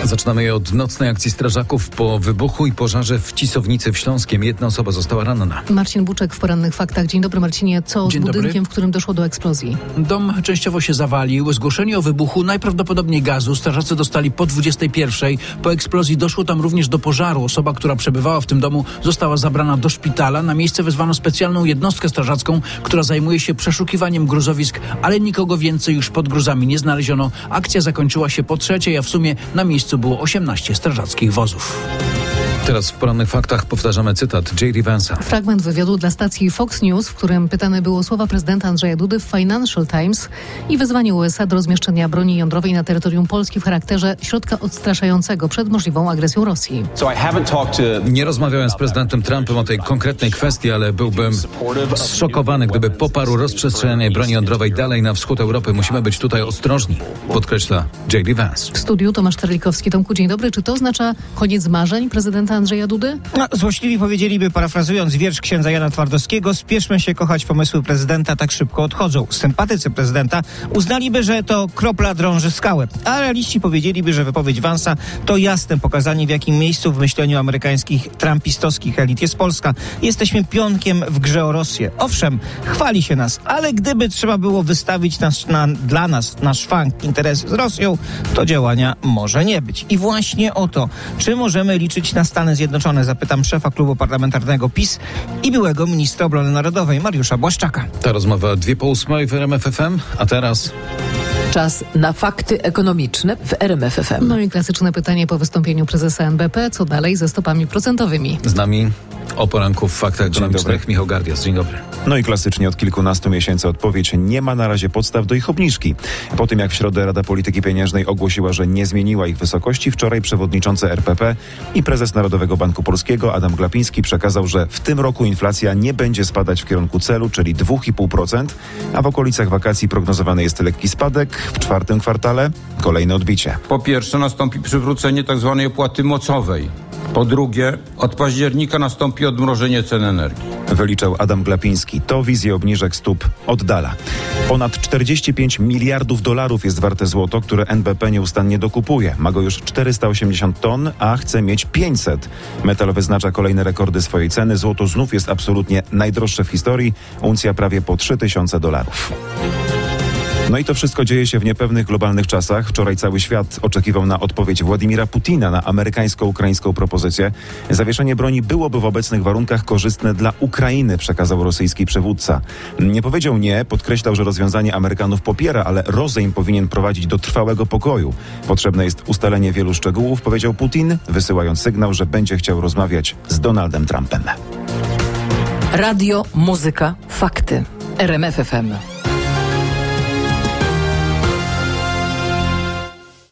Zaczynamy je od nocnej akcji strażaków po wybuchu i pożarze w Cisownicy w Śląskiem. Jedna osoba została ranna. Marcin Buczek w Porannych Faktach. Dzień dobry, Marcinie. Co z budynkiem, w którym doszło do eksplozji? Dom częściowo się zawalił. Zgłoszenie o wybuchu najprawdopodobniej gazu strażacy dostali po 21:00. Po eksplozji doszło tam również do pożaru. Osoba, która przebywała w tym domu, została zabrana do szpitala. Na miejsce wezwano specjalną jednostkę strażacką, która zajmuje się przeszukiwaniem gruzowisk, ale nikogo więcej już pod gruzami nie znaleziono. Akcja zakończyła się po 3:00, a w sumie na miejscu było 18 strażackich wozów. Teraz w Porannych Faktach powtarzamy cytat J.D. Vance'a. Fragment wywiadu dla stacji Fox News, w którym pytane było słowa prezydenta Andrzeja Dudy w Financial Times i wezwanie USA do rozmieszczenia broni jądrowej na terytorium Polski w charakterze środka odstraszającego przed możliwą agresją Rosji. Nie rozmawiałem z prezydentem Trumpem o tej konkretnej kwestii, ale byłbym zszokowany, gdyby poparł rozprzestrzenianie broni jądrowej dalej na wschód Europy. Musimy być tutaj ostrożni, podkreśla J.D. Vance. W studiu Tomasz Terlikowski. Tomku, dzień dobry. Czy to oznacza koniec marzeń prezydenta Andrzeja Dudy? Złośliwi powiedzieliby, parafrazując wiersz księdza Jana Twardowskiego, spieszmy się kochać, pomysły prezydenta tak szybko odchodzą. Sympatycy prezydenta uznaliby, że to kropla drąży skałę, a realiści powiedzieliby, że wypowiedź Vance'a to jasne pokazanie, w jakim miejscu w myśleniu amerykańskich trumpistowskich elit jest Polska. Jesteśmy pionkiem w grze o Rosję. Owszem, chwali się nas, ale gdyby trzeba było wystawić dla nas na szwank interesy z Rosją, to działania może nie być. I właśnie o to, czy możemy liczyć na Stany Zjednoczone, zapytam szefa klubu parlamentarnego PiS i byłego ministra obrony narodowej Mariusza Błaszczaka. Ta rozmowa 7:02 w RMF FM, a teraz... Czas na fakty ekonomiczne w RMF FM. No i klasyczne pytanie po wystąpieniu prezesa NBP. Co dalej ze stopami procentowymi? Z nami o poranku w Faktach Ekonomicznych Michał Gardias. Dzień dobry. No i klasycznie od kilkunastu miesięcy odpowiedź: nie ma na razie podstaw do ich obniżki. Po tym jak w środę Rada Polityki Pieniężnej ogłosiła, że nie zmieniła ich wysokości, wczoraj przewodniczący RPP i prezes Narodowego Banku Polskiego Adam Glapiński przekazał, że w tym roku inflacja nie będzie spadać w kierunku celu, czyli 2,5%, a w okolicach wakacji prognozowany jest lekki spadek. W czwartym kwartale kolejne odbicie. Po pierwsze nastąpi przywrócenie tzw. opłaty mocowej. Po drugie, od października nastąpi odmrożenie cen energii. Wyliczał Adam Glapiński. To wizję obniżek stóp oddala. Ponad 45 miliardów dolarów jest warte złoto, które NBP nieustannie dokupuje. Ma go już 480 ton, a chce mieć 500. Metal wyznacza kolejne rekordy swojej ceny. Złoto znów jest absolutnie najdroższe w historii. Uncja prawie po $3000. No i to wszystko dzieje się w niepewnych globalnych czasach. Wczoraj cały świat oczekiwał na odpowiedź Władimira Putina na amerykańsko-ukraińską propozycję. Zawieszenie broni byłoby w obecnych warunkach korzystne dla Ukrainy, przekazał rosyjski przywódca. Nie powiedział nie, podkreślał, że rozwiązanie Amerykanów popiera, ale rozejm powinien prowadzić do trwałego pokoju. Potrzebne jest ustalenie wielu szczegółów, powiedział Putin, wysyłając sygnał, że będzie chciał rozmawiać z Donaldem Trumpem. Radio, muzyka, fakty. RMF FM.